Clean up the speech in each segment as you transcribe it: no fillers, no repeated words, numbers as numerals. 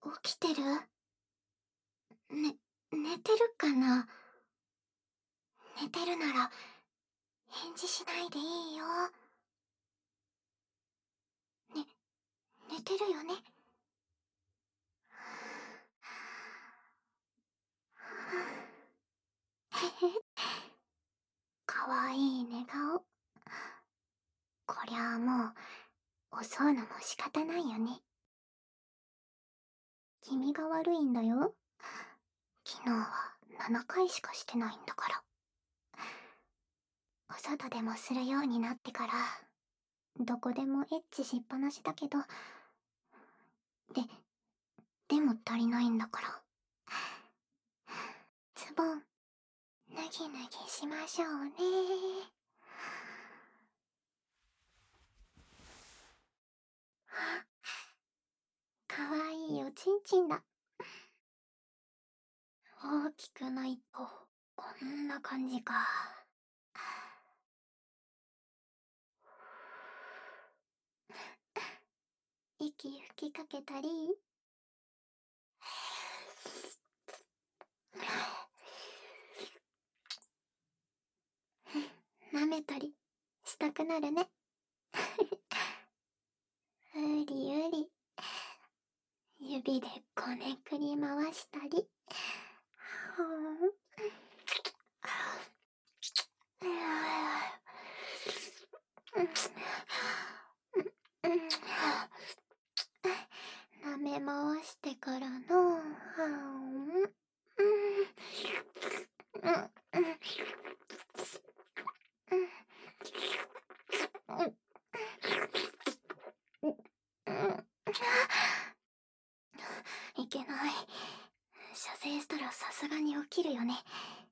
起きてる？寝てるかな？寝てるなら、返事しないでいいよ。ね、寝てるよね？へへ、かわいい寝顔。こりゃあもう、襲うのも仕方ないよね。君が悪いんだよ。昨日は7回しかしてないんだから。お外でもするようになってから、どこでもエッチしっぱなしだけど、で、でも足りないんだから。ズボン、脱ぎ脱ぎしましょうね。あ、かわいいおちんちんだ。大きくないと、こんな感じか。息吹きかけたり、舐めたりしたくなるね。うりうり、指でこねくり回したり。舐め回してからの、いけない。射精したらさすがに起きるよね。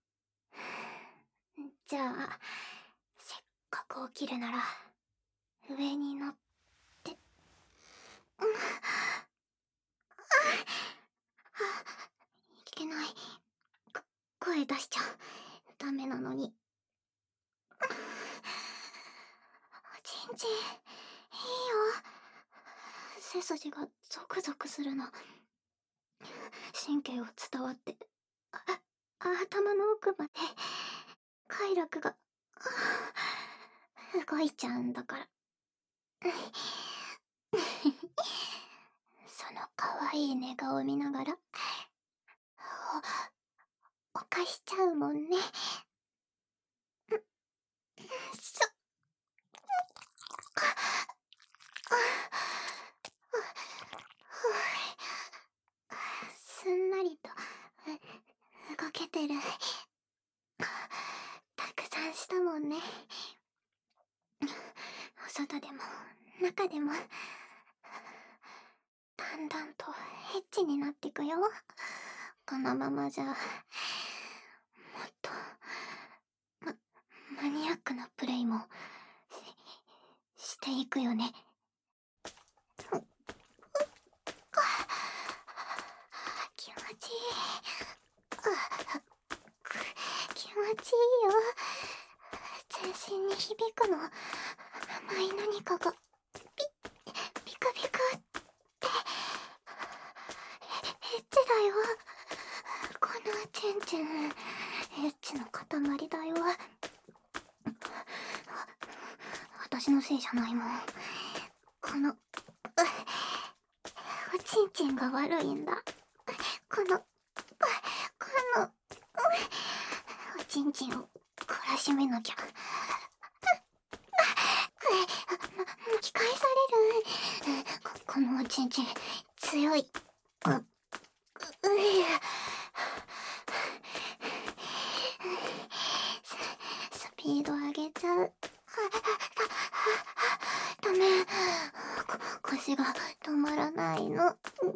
じゃあ、せっかく起きるなら、上に乗って。いけない。声出しちゃダメなのに。おちんちん、いいよ。背筋がゾクゾクするの。神経を伝わって、頭の奥まで、快楽が、動いちゃうんだから。その可愛い寝顔見ながら、犯しちゃうもんね。すんなりと動けてる。たくさんしたもんね。お外でも中でもだんだんとエッチになってくよ。このままじゃもっとマニアックなプレイもしていくよね。気持ちいい。気持ちいいよ。全身に響くの。甘い何かがピクピクってエッチだよ。このチンチンエッチの塊だよ。私のせいじゃないもん。このおちんちんが悪いんだ。このおちんちんを懲らしめなきゃ。抜き返される。このおちんちん強い。スピード上げちゃう。ダメ。腰が止まらないの。や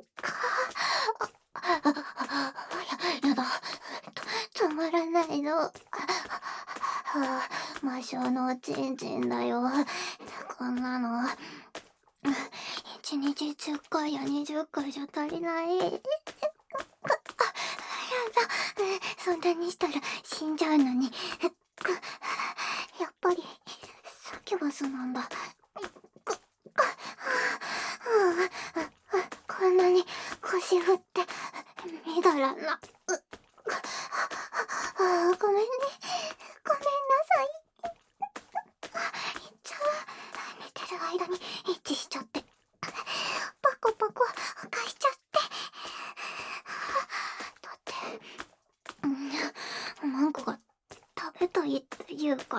だ。止まらないの。魔性のおちんちんだよ。こんなの。1日10回や20回じゃ足りない。やだ。そんなにしたら死んじゃうのに。やっぱり、サキュバスなんだ。こんなに腰足振って、みだらな。ごめんね。ごめんなさい。言っちゃう。寝てる間にエッチしちゃって。パコパコ返しちゃって。だって、マンコが食べたいって言うから。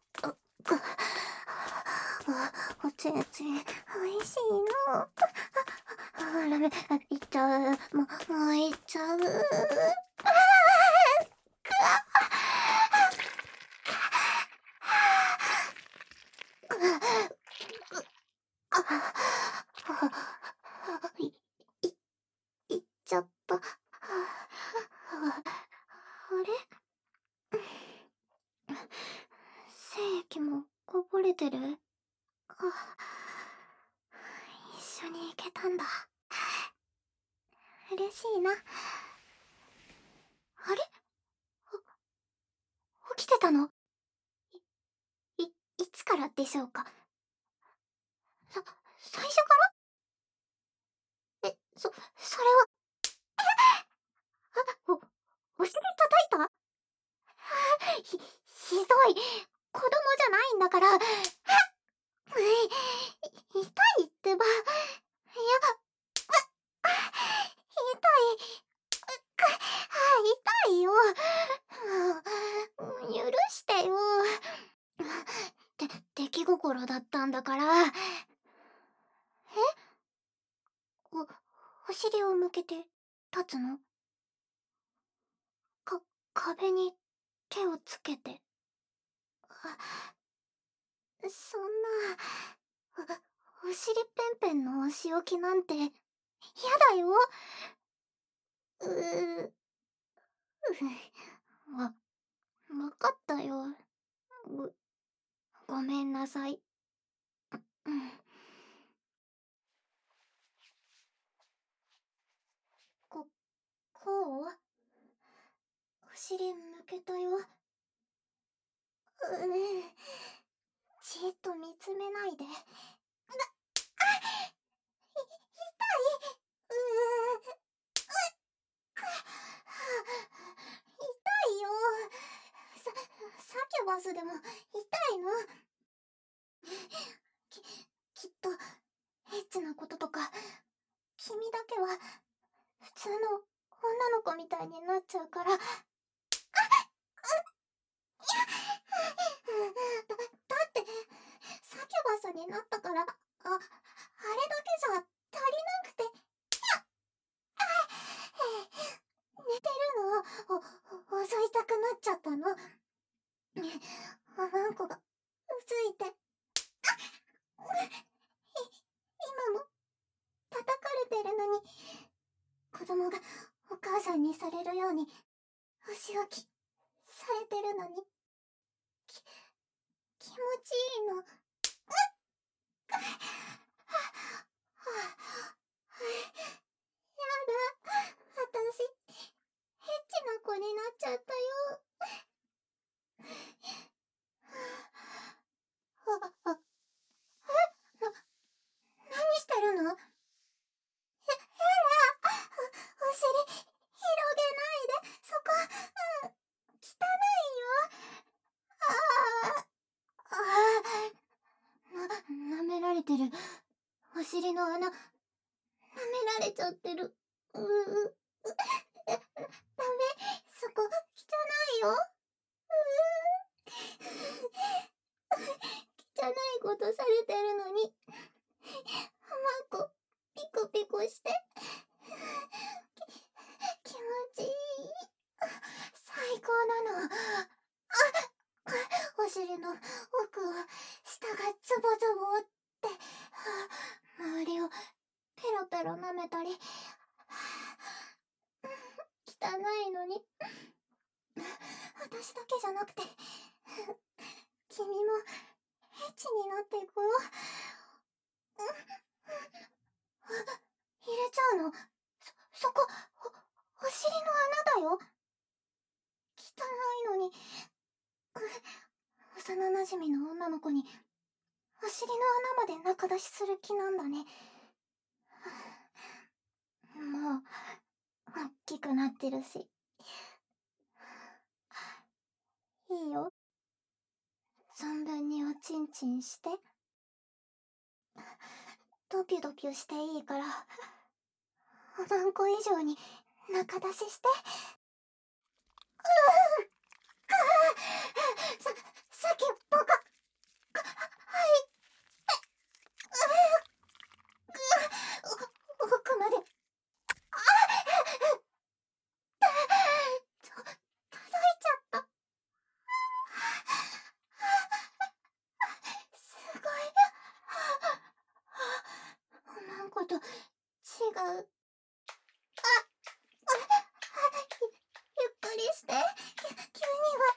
おちんちん、おいしいの。ダメ、いっちゃう。もういっちゃう。い、い、いっちゃった。あれ、精液もこぼれてる。一緒に行けたんだ。嬉しいな。あれ、起きてたの？いつからでしょうか？最初から？それは、お尻叩いた？ひどい。子供じゃないんだから。痛いってば。痛い。痛いよ。許してよ。出来心だったんだから。お尻を向けて立つの？壁に手をつけて。そんな、お尻ペンペンのお仕置きなんて、嫌だよ。わかったよ。ごめんなさい。こう？お尻向けたよ。じっと見つめないで。痛いよ。サキュバスでも痛いの？きっとエッチなこととか君だけは普通の女の子みたいになっちゃうから。だってサキュバスになったから、あれだけじゃ足りなくて。寝てるのを襲いたくなっちゃったの。あんこがうついて。今も叩かれてるのに、子供がお母さんにされるようにお仕置きされてるのに、気持ちいいの。やだ、私エッチな子になっちゃったよ。何してるの？お尻広げないで。そこ、汚いよ。舐められてる。お尻の穴舐められちゃってる。ダメ、そこ汚いよ。汚いことされてるのに、マンコピコピコして、気持ちいい。最高なの。お尻の奥を舌がズボズボって、周りをペロペロ舐めたり。汚いのに。私だけじゃなくて、君もエッチになっていこう。入れちゃうの？そこ、お尻の穴だよ。汚いのに。幼なじみの女の子にお尻の穴まで仲出しする気なんだね。 もう、大きくなってるし。いいよ。存分におちんちんして。ドキドキしていいから、おまんこ以上に中出しして。さっきバカ。はい。奥まで。届いちゃった。すごい。おまんこと違う。ゆっくりして。急には。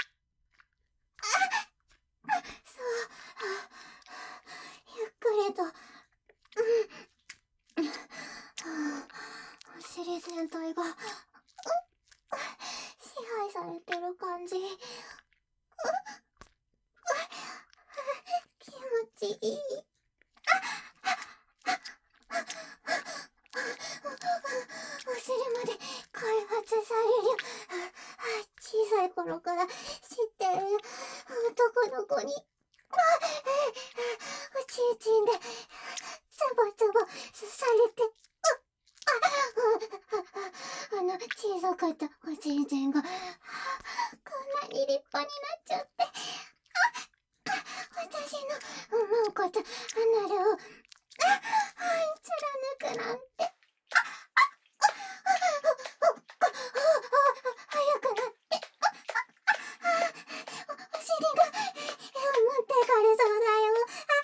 そう。ゆっくりと。お尻全体が支配されてる感じ。気持ちいい。お尻まで開発される。小さい頃から知ってる男の子におちんちんでつぼつぼされて、小さかったおちんちんがこんなに立派になっちゃって、私のおまんことアナルを貫くなんて。早くなって。お尻が持ってかれそうだよ。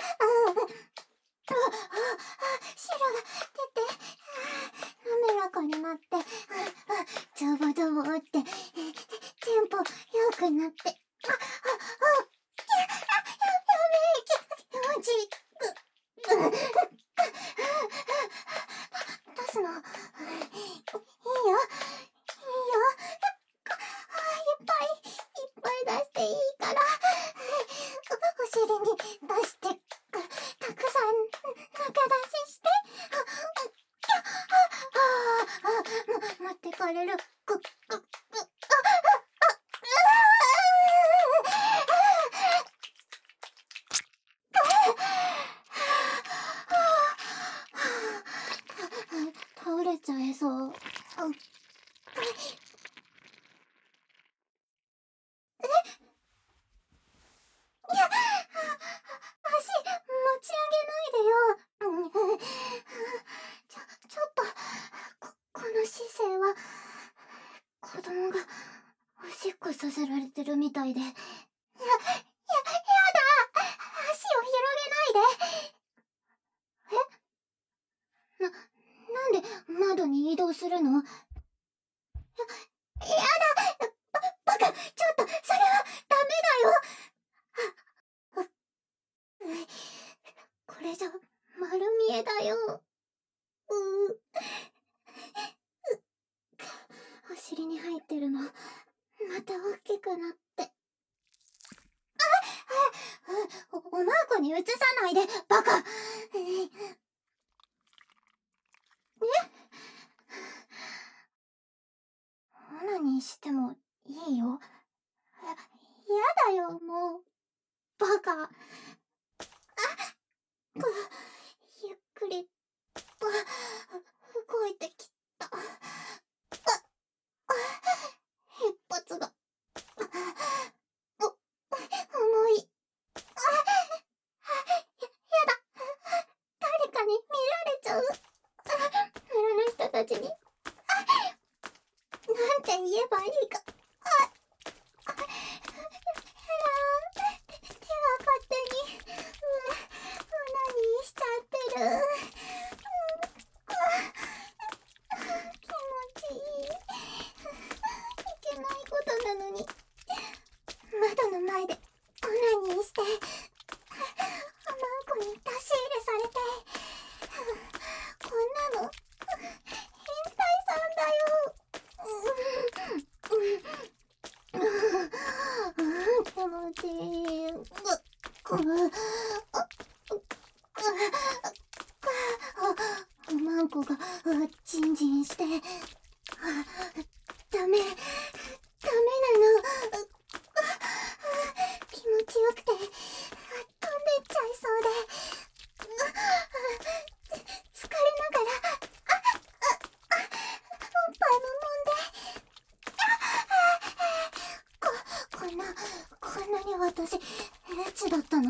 汁が出て滑らかになって、ゾボゾボってテンポ良くなって、やべえ、気持ちいい。出すのいいよ、いいよ。いっぱい出していいから。お尻に出して、たくさん中出しして。持ってかれる。倒れちゃいそう。いや、足持ち上げないでよ。ちょっと、この姿勢は、子供がおしっこさせられてるみたいで。やだ。足を広げないで。なんで窓に移動するの？やだ。バカ、ちょっと、それはダメだよ。これじゃ丸見えだよ。お尻に入ってるのまた大きくなって。おまんこに移さないで、バカ。オナニーしてもいいよ。やだよ、もう。バカ。ゆっくり動いてきた。一発が重い。やだ。誰かに見られちゃう。村の人たちになんて言えばいいか。手が勝手にオナニーしちゃってる。気持ちいい。いけないことなのに窓の前でオナニーして、おまんこに出し入れされて、こんなの変態さんだよ。気持ちいい。おまんこがちん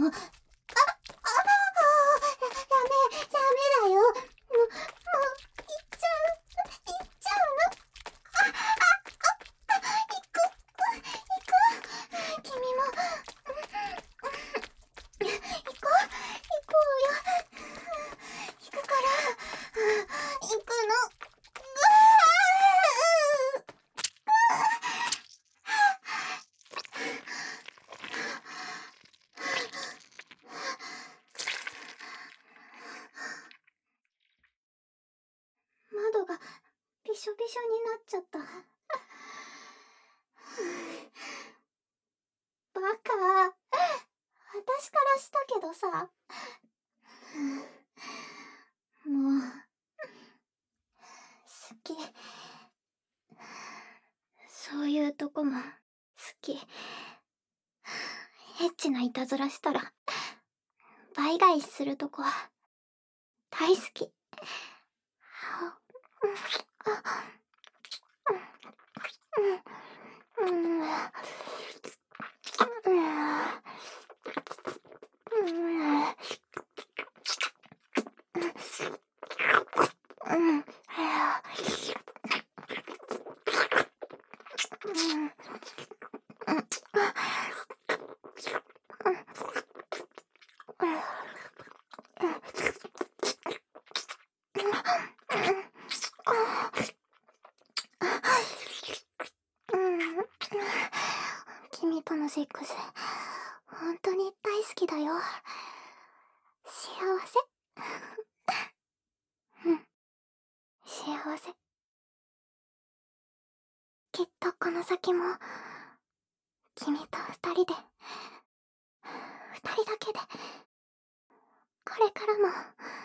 もう、ダメだよ。もう、行っちゃうの。行く。君も、行こうよ。行くから、行くの。窓がびしょびしょになっちゃった。バカ。私からしたけどさ。もう、好き。そういうとこも好き。エッチないたずらしたら倍返しするとこ大好き。君とのセックス、本当に大好きだよ。幸せ。うん、幸せ。きっとこの先も、君と二人で、二人だけで、これからも、